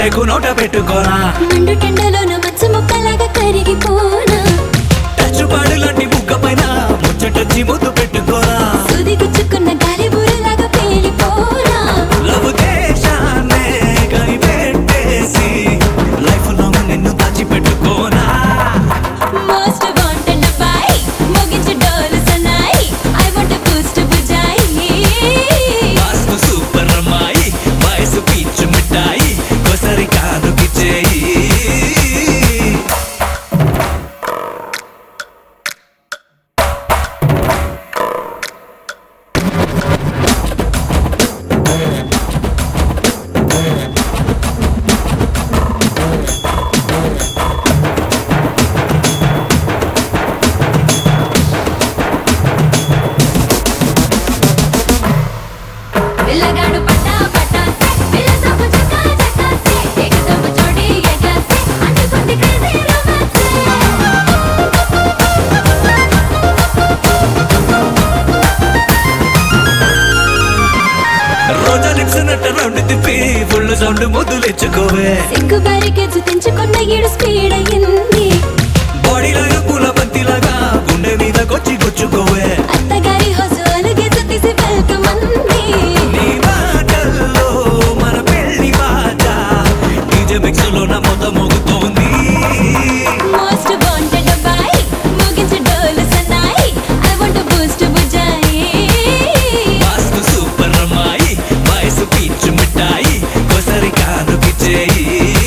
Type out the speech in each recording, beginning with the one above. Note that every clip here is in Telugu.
రేకు నోట పెట్టుకోనా మండు టెండలోన మచ్చ ముక్కలాగా కరిగిపోనా టచ్చుపాడు లాంటి బుగ్గ పైన ముచ్చటొచ్చి ముద్దు పెట్టుకోనా సుది గుచ్చుకున్న గాలి బూరలాగా పేలిపోనా లవ్ దేశాన్నే కనిపెట్టేసి లైఫ్ లాంగ్ నిన్ను దాచిపెట్టుకోనా మోస్ట్ వాంటెడ్ అబ్బాయి మోగించు డోలు సన్నాయి ఐ వాంట్ బూస్ట్ బుజాయి వాస్తు సూపర్ అమ్మాయి వయసు పీచు మిఠాయి ఒకసారి కానుకి చేయి పిల్లగాడు పట్టా పట్టా సే పిల్ల సబ్బు చక్కా చక్కా సే ఏకదమ్ జోడి ఎగా సే అంటుకుంది క్రేజీ రొమాన్స్ రోజా లిప్స్ నట్ట రౌండ్ తిప్పి ఫుల్ సౌండ్ ముద్దులు ఇచ్చుకోవే సిగ్గు బారికేజు తెంచుకున్న ఈడు స్పీడ్ అయ్యింది బాడీలాగా పూల బంతిలాగా గుండె మీదకొచ్చి గుచ్చుకోవే అత్తగారి హౌస్ అలుగేజు తీసి వెల్కమ్ అంది నీ మాటల్లో మన పెళ్లి బాట డీజే మిక్స్ లో నా మొత్త మోగుతోంది మోస్ట్ వాంటెడ్ అబ్బాయి మోగించు డోలు సన్నాయి ఐ వాంట్ బూస్ట్ బుజాయి వాస్తు సూపర్ అమ్మాయి వయసు పీచు మిఠాయి ఒకసారి కానుకి చేయి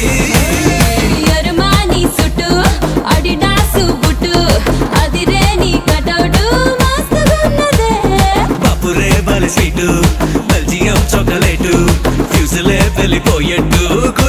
అరుమాని సుట్టు అడిడాసు బుట్టు అదిరే నీ కటౌటు మస్తుగున్నదే పప్పురే బలి స్వీటు బెల్జియం చాక్లెట్ ఫ్యూజులే వెళ్ళిపోయేట్టు